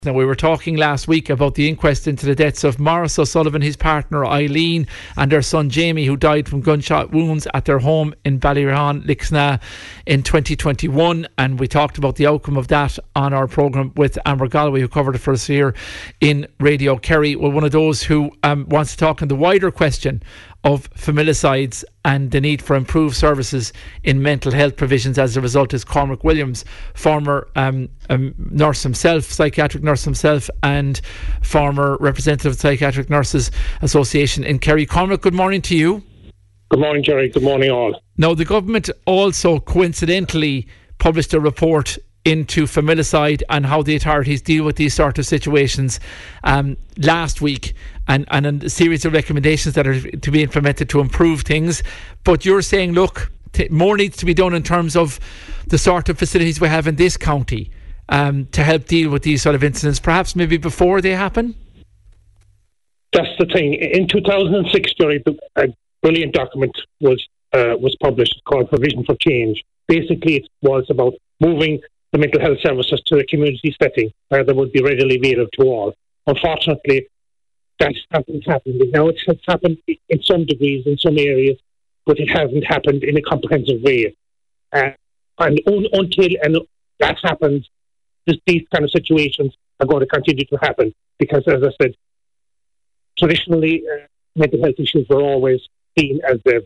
Now, we were talking last week about the inquest into the deaths of Maurice O'Sullivan, his partner Eileen, and their son Jamie, who died from gunshot wounds at their home in Ballyrahan, Lixna, in 2021. And we talked about the outcome of that on our programme with Amber Galway, who covered it for us here in Radio Kerry. Well, one of those who wants to talk on the wider question of familicides and the need for improved services in mental health provisions as a result is Cormac Williams, former nurse himself, psychiatric nurse himself, and former representative of the Psychiatric Nurses Association in Kerry. Cormac, good morning to you. Good morning, Jerry. Good morning, all. Now, the government also coincidentally published a report into familicide and how the authorities deal with these sort of situations last week, and a series of recommendations that are to be implemented to improve things. But you're saying, look, more needs to be done in terms of the sort of facilities we have in this county to help deal with these sort of incidents, perhaps maybe before they happen? That's the thing. In 2006, Jerry, a brilliant document was published called Provision for Change. Basically, it was about moving the mental health services to a community setting where they would be readily available to all. Unfortunately, that hasn't happened. Now, it has happened in some degrees, in some areas, but it hasn't happened in a comprehensive way. And until that happens, these kind of situations are going to continue to happen because, as I said, traditionally, mental health issues were always seen as a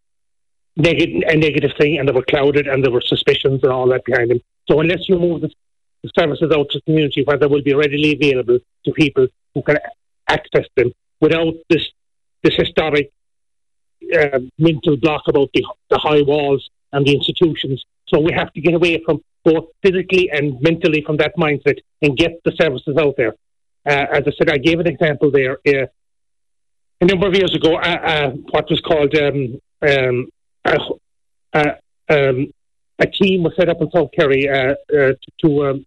negative thing, and they were clouded, and there were suspicions and all that behind them. So unless you move the services out to the community where they will be readily available to people who can access them without this historic mental block about the high walls and the institutions. So we have to get away from both physically and mentally from that mindset and get the services out there. As I said, I gave an example there. A number of years ago, what was called a team was set up in South Kerry to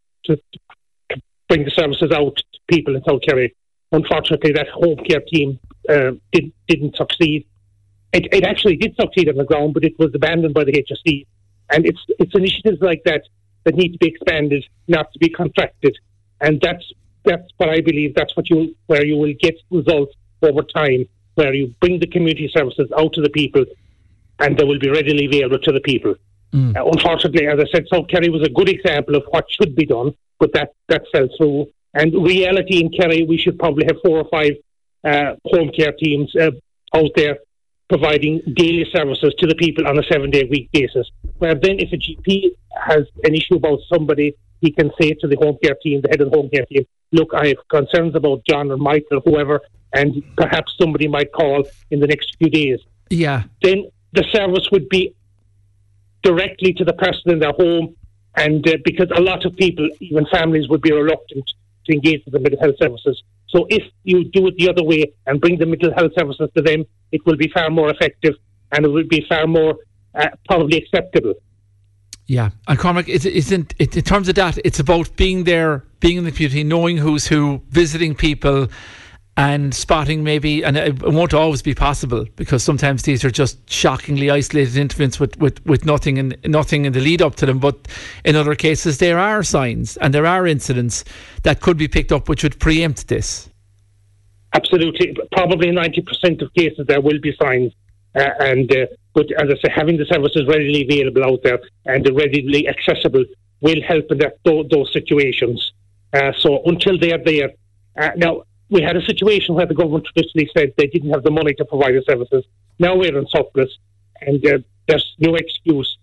bring the services out to people in South Kerry. Unfortunately, that home care team didn't succeed. It actually did succeed on the ground, but it was abandoned by the HSE. And it's initiatives like that need to be expanded, not to be contracted. And that's what I believe. That's where you will get results over time, where you bring the community services out to the people, and they will be readily available to the people. Unfortunately, as I said, South Kerry was a good example of what should be done, but that fell through. And reality in Kerry, we should probably have 4 or 5 home care teams out there providing daily services to the people on a 7-day-a-week basis. Where then if a GP has an issue about somebody, he can say to the home care team, the head of the home care team, look, I have concerns about John or Michael or whoever, and perhaps somebody might call in the next few days. Yeah. Then the service would be directly to the person in their home, and because a lot of people, even families, would be reluctant to engage with the mental health services. So if you do it the other way and bring the mental health services to them, it will be far more effective, and it will be far more probably acceptable. Yeah, and Cormac, isn't it, in terms of that, it's about being there, being in the community, knowing who's who, visiting people, and spotting maybe, and it won't always be possible because sometimes these are just shockingly isolated incidents with nothing in the lead up to them. But in other cases, there are signs and there are incidents that could be picked up which would preempt this. Absolutely, probably 90% of cases there will be signs, but as I say, having the services readily available out there and readily accessible will help in those situations. So until they are there, now. We had a situation where the government traditionally said they didn't have the money to provide the services. Now we're in surplus, and there's no excuse.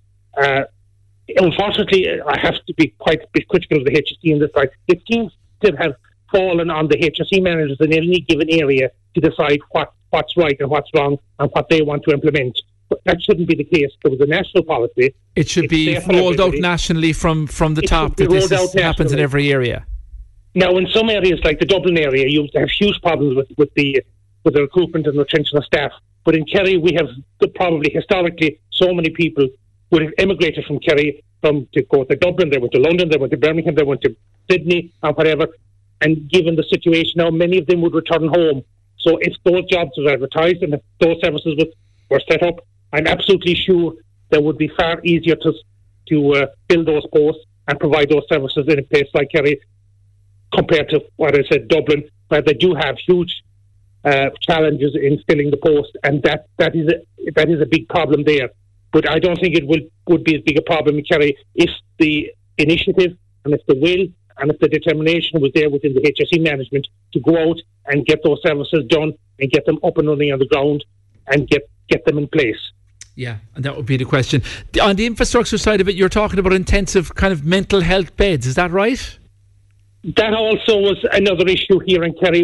Unfortunately, I have to be quite critical of the HSE in this side. It seems to have fallen on the HSE managers in any given area to decide what's right and what's wrong and what they want to implement. But that shouldn't be the case. There was a national policy. It should be rolled out nationally from the top that this happens in every area. Now, in some areas like the Dublin area, you have huge problems with the recruitment and retention of staff. But in Kerry, we have probably historically so many people would have emigrated from Kerry to go to Dublin. They went to London, they went to Birmingham, they went to Sydney, and whatever. And given the situation now, many of them would return home. So if those jobs were advertised and if those services were set up, I'm absolutely sure that would be far easier to fill those posts and provide those services in a place like Kerry. compared to what I said, Dublin, where they do have huge challenges in filling the post, and that is a big problem there. But I don't think it would be as big a problem in Kerry if the initiative and if the will and if the determination was there within the HSE management to go out and get those services done and get them up and running on the ground and get them in place. Yeah, and that would be the question. On the infrastructure side of it, you're talking about intensive kind of mental health beds, is that right? That also was another issue here in Kerry.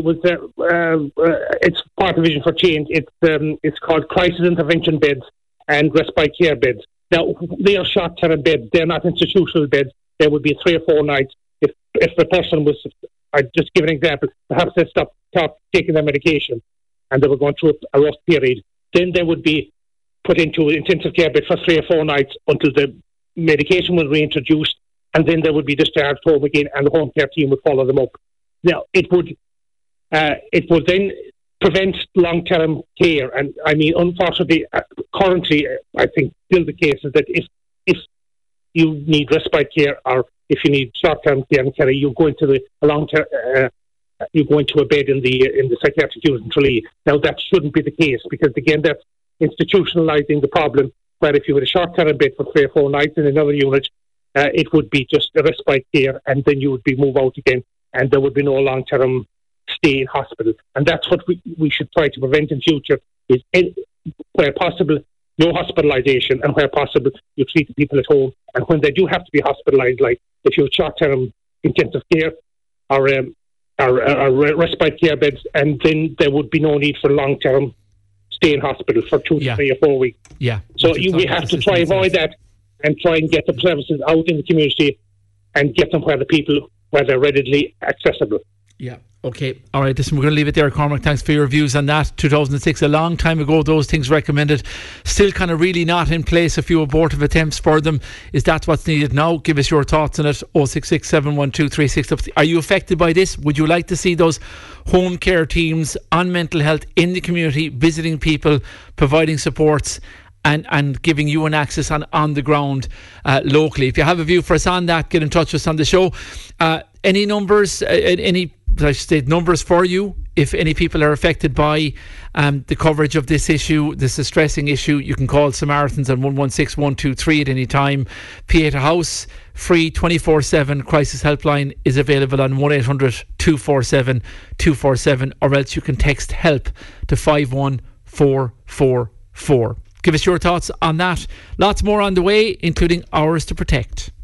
It's part of Vision for Change. It's called crisis intervention beds and respite care beds. Now, they are short-term beds. They're not institutional beds. There would be 3 or 4 nights. If the person was, I'd just give an example, perhaps they stopped taking their medication and they were going through a rough period, then they would be put into an intensive care bed for 3 or 4 nights until the medication was reintroduced, and then they would be discharged home again, and the home care team would follow them up. Now, it would then prevent long-term care, and I mean, unfortunately, currently, I think still the case is that if you need respite care or if you need short-term care in Kerry, you go into you go into a bed in the psychiatric unit in Tralee. Now, that shouldn't be the case, because again, that's institutionalising the problem, where if you had a short-term bed for 3 or 4 nights in another unit, it would be just a respite care, and then you would be moved out again, and there would be no long-term stay in hospital. And that's what we should try to prevent in future, is where possible, no hospitalisation, and where possible, you treat the people at home. And when they do have to be hospitalised, like if you have short-term intensive care or respite care beds, and then there would be no need for long-term stay in hospital for 2 to 3 or 4 weeks. Yeah. So we have to try avoid that and try and get the services out in the community and get them where they're readily accessible. Yeah. Okay. All right. Listen, we're going to leave it there, Cormac. Thanks for your views on that. 2006, a long time ago, those things recommended. Still kind of really not in place. A few abortive attempts for them. Is that what's needed now? Give us your thoughts on it. 066 712 360. Are you affected by this? Would you like to see those home care teams on mental health in the community, visiting people, providing supports, and giving you an access on the ground locally? If you have a view for us on that, get in touch with us on the show. Any numbers, numbers for you if any people are affected by the coverage of this issue, this distressing issue? You can call Samaritans on 116 123 at any time. Pieta House, free 24/7 crisis helpline is available on 1800 247 247, or else you can text help to 51444. Give us your thoughts on that. Lots more on the way, including Hours to Protect.